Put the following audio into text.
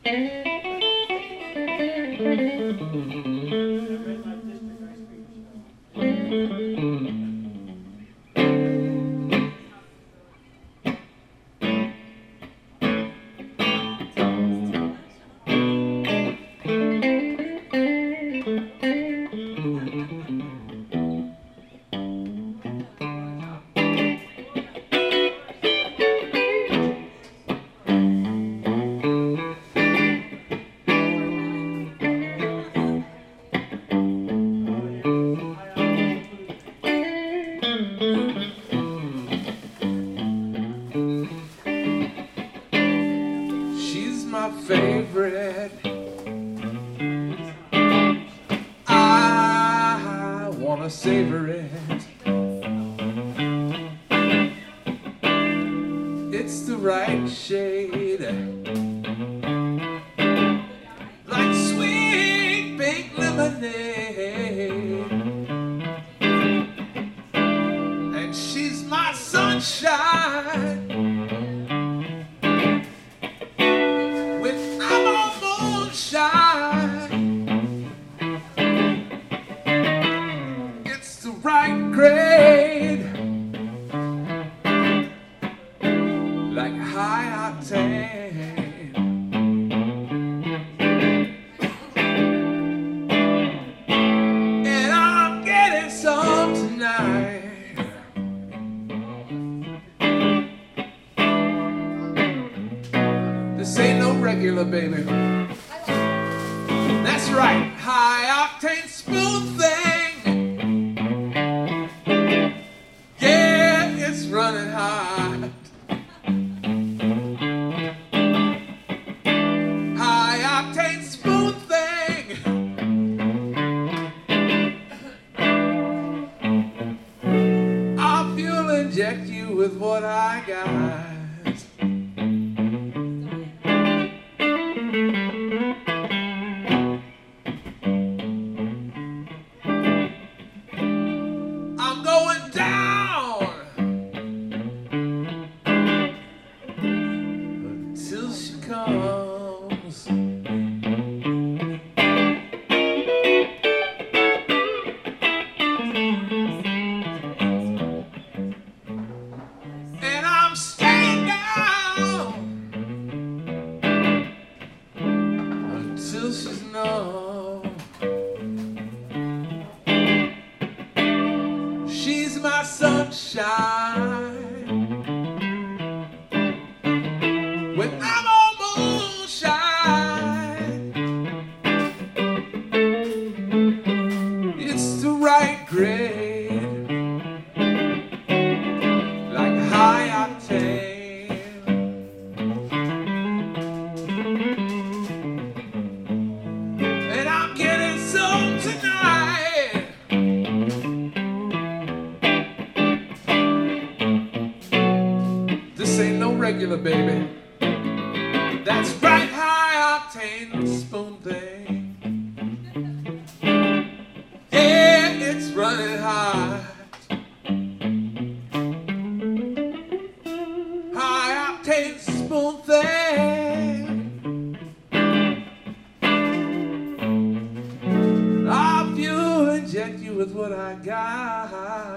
She's my favorite. I wanna savor it. It's the right shade, like sweet pink lemonade. And she's my sunshine when I'm on moonshine. It's the right grade, like high octane. And I'm getting some tonight. This ain't no regular, baby. That's right, high octane smooth thing. Yeah, it's running hot. High octane smooth thing. I'll fuel inject you with what I got. I'm going down until she comes. And I'm staying down until she's numb. She's my sunshine when I'm on moonshine. It's the right grade, like high octane. And I'm getting some tonight. This ain't no regular, baby. That's right, high octane spoon thing. Yeah, it's running hot. High octane spoon thing. I'll fuel inject you with what I got.